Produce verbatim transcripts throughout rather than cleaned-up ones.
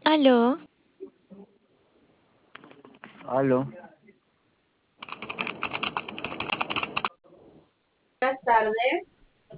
Aló, Aló, Buenas tardes.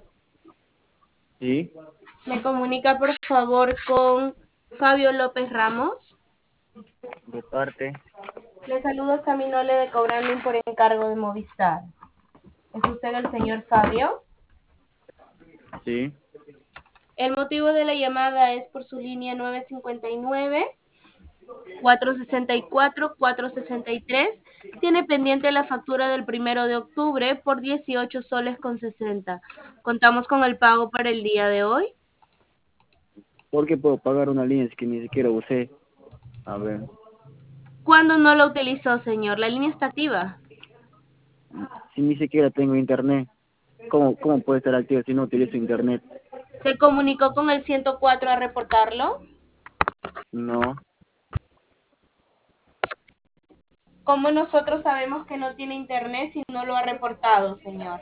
sí, ¿Me comunica por favor con Fabio López Ramos? de parte, Le saludo Caminole de Cobranding por encargo de Movistar. ¿Es usted el señor Fabio? sí. El motivo de la llamada es por su línea nueve cinco nueve, cuatro seis cuatro, cuatro seis tres. Tiene pendiente la factura del primero de octubre por dieciocho soles con sesenta. ¿Contamos con el pago para el día de hoy? ¿Por qué puedo pagar una línea si que ni siquiera usé? A ver, ¿Cuándo no lo utilizó, señor? La línea está activa. si ni siquiera tengo internet, ¿cómo, cómo puede estar activo si no utilizo internet? ¿Se comunicó con el ciento cuatro a reportarlo? No, ¿Cómo nosotros sabemos que no tiene internet si no lo ha reportado, señor?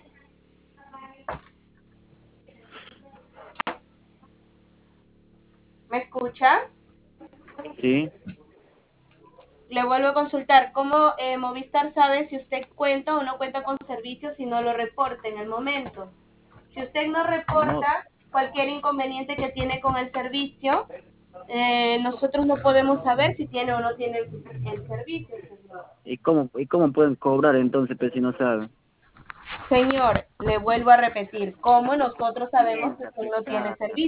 ¿Me escucha? sí, Le vuelvo a consultar. ¿Cómo eh, Movistar sabe si usted cuenta o no cuenta con servicios si no lo reporta en el momento? Si usted no no. reporta cualquier inconveniente que tiene con el servicio, eh, nosotros no podemos saber si tiene o no tiene el, el servicio, señor. ¿Y cómo, y cómo pueden cobrar entonces, pues, si no saben? Señor, le vuelvo a repetir, ¿cómo nosotros sabemos que usted no tiene servicio?